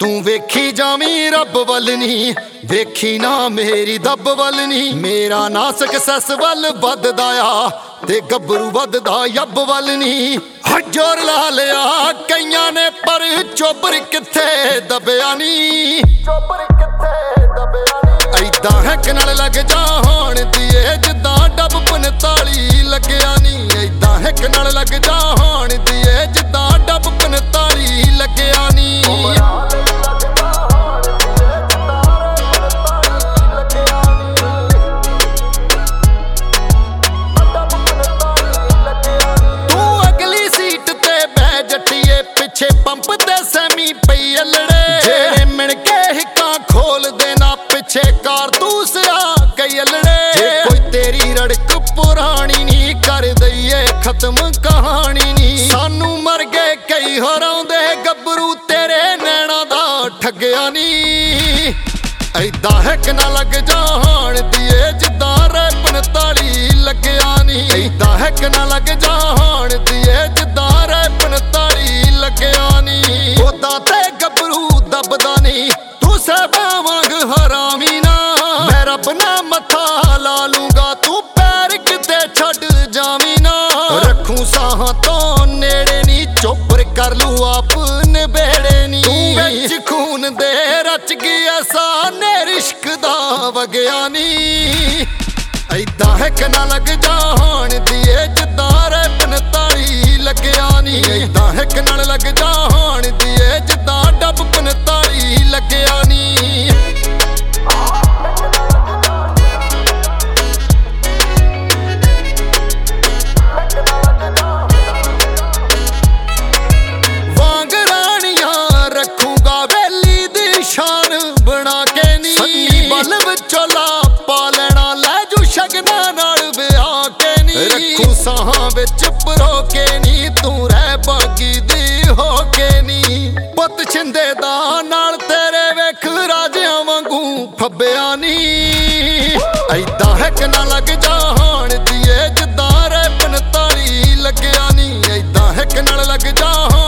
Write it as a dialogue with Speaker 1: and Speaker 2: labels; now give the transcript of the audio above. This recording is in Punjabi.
Speaker 1: ਤੂੰ ਵੇਖੀ ਜਾਵੀਂ ਰੱਬ ਵੱਲ ਨੀ, ਵੇਖੀ ਨਾ ਮੇਰੀ ਦੱਬ ਵੱਲ ਨੀ। ਮੇਰਾ ਨਾ ਸਕਸੈਸ ਵੱਲ ਵੱਧਦਾ ਆ ਤੇ ਗੱਭਰੂ ਵੱਧਦਾ ਯੱਬ ਵੱਲ ਨੀ। ਜ਼ੋਰ ਲਾ ਲਿਆ ਕਈਆਂ ਨੇ ਪਰ ਚੋਬਰ ਕਿੱਥੇ ਦਬਿਆ ਨੀ। ਚੋਬਰ ਕਿੱਥੇ ਦਬਿਆ ਨੀ। ਐਦਾਂ ਹੈਕ ਨਾਲ ਲੱਗ ਜਾ ਹੋਣ ਦੀਏ ਜਿੱਦਾਂ ਡੱਬ 45 ਲੱਗਿਆ ਨੀ। ਐਦਾਂ ਹੈਕ ਨਾਲ ਲੱਗ ਜਾ ਹੋਣ ਦੀਏ ਜਿੱਦਾਂ ਡੱਬ 45 ਲੱਗਿਆ ਨੀ। ਪਿੱਛੇ ਪੰਪ ਤੇ ਸੈਮੀ ਪਈ ਅਲੜੇ, ਜਿਹੜੇ ਮਿਣ ਕੇ ਹਿੱਕਾਂ ਖੋਲਦੇ ਨਾ ਪਿੱਛੇ ਕਾਰਤੂਸ ਆ ਕਈ ਅਲੜੇ। ਜੇ ਕੋਈ ਤੇਰੀ ਰੜਕ ਪੁਰਾਣੀ ਨੀ ਕਰ ਦਈਏ ਖਤਮ ਕਹਾਣੀ ਨੀ। ਸਾਨੂੰ ਮਰ ਗਏ ਕਈ ਹਰਾਉਂਦੇ ਗੱਭਰੂ ਤੇਰੇ ਨੈਣਾ ਦਾ ਠੱਗਿਆ ਨੀ। ਐਦਾਂ ਹੈਕ ਨਾ ਲੱਗ ਜਾ ਹੋਣ ਦੀਏ ਜਿੱਦਾਂ ਰੈਪ 45 ਲੱਗਿਆ ਨੀ। ਐਦਾਂ ਹੈਕ ਨਾ ਲੱਗ ਜਾ ਹੋਣ ਦੀਏ ਜਿੱਦਾਂ ਰੈਪ 45 ਲੱਗਿਆ ਨੀ। ਉਦਾਂ ਤੇ ਗੱਭਰੂ ਦੱਬਦਾ ਨੀ ਤੂੰ ਸਹਿਬਾਂ ਵਾਂਗ ਹਰਾਮੀ ਨਾ। ਮੈਂ ਰੱਬ ਨਾ ਮੱਥਾ ਲਾ ਲੂੰਗਾ ਤੂੰ ਪੈਰ ਕਿਤੇ ਛੱਡ ਜਾਵੀਂ ਨਾ। ਰੱਖੂ ਸਾਹਾਂ ਤੋਂ ਨੇੜੇ ਨੀ ਚੋਪਰ ਕਰ ਲੂ ਆਪ ਨਿਬੇੜੇ ਨੀ। ਤੂੰ ਵਿੱਚ ਖੂਨ ਦੇ ਰਚ ਗਿਆ ਸਾਨੇ ਰਿਸ਼ਕ ਦਾ ਵਗਿਆ ਨੀ। ਐਦਾਂ ਹੈਕ ਨਾ ਲੱਗ ਜਾ ਹੋਣ ਦੀਏ ਜਿੱਦਾਂ ਰੈਪ 45 ਲੱਗਿਆ ਨੀ। ਐਦਾਂ ਹੈਕ ਨਾਲ ਲੱਗ ਜਾ ਹੋਣ ਦੀਏ ਜਿੱਦਾਂ ਡੱਬ 45 ਲੱਗਿਆ ਨੀ। ਵਾਂਗ ਰਾਣੀਆਂ ਰੱਖੂਗਾ ਵੇਲੀ ਦੀ ਸ਼ਾਨ ਬਣਾ ਕੇ ਨੀ। ਸੰਨੀ ਬਲ ਵਿੱਚੋਂ ਲਾ ਪਾ ਲੈਣਾ ਲੈ ਜੂ ਸ਼ਗਨਾਂ ਨਾਲ ਵਿਆਹ ਕੇ ਨੀ। ਰੱਖੂ ਸਾਹਾਂ ਵਿੱਚ ਪਰੋ ਕੇ ਨੀ ਤੂੰ ਰਹਿ ਬਾਗੀ ਦੀ ਹੋ ਕੇ ਨੀ। ਪੁੱਤ ਛਿੰਦੇ ਦਾ ਨਾਲ ਤੇਰੇ ਵੇਖ ਰਾਜਿਆਂ ਵਾਂਗੂ ਫੱਬਿਆ ਨੀ। ਐਦਾਂ ਹੈਕ ਨਾ ਲੱਗ ਜਾ ਹੋਣ ਦੀਏ ਜਿੱਦਾਂ ਰੈਪ 45 ਲੱਗਿਆ ਨੀ। ਐਦਾਂ ਹੈਕ ਨਾਲ ਲੱਗ ਜਾ